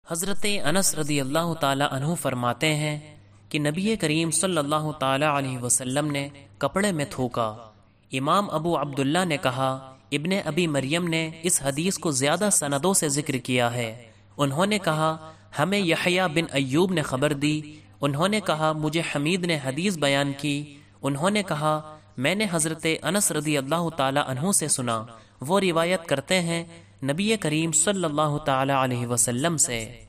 हज़रत अनस रदी अल्लाह ताला अन्हु फरमाते हैं कि नबी करीम सल्लल्लाहु ताला अलैहि वसल्लम ने कपड़े में थूका। इमाम अबू अब्दुल्ला ने कहा, इब्ने अबी मरियम ने इस हदीस को ज़्यादा सनदों से जिक्र किया है। उन्होंने कहा, हमें यहया बिन अय्यूब ने खबर दी। उन्होंने कहा, मुझे हमीद ने हदीस बयान की। उन्होंने कहा, मैंने हज़रत अनस रदी अल्लाह ताला अन्हु से सुना। वो रिवायत करते हैं नबी करीम सल्लल्लाहु ताला अलैहि वसल्लम से।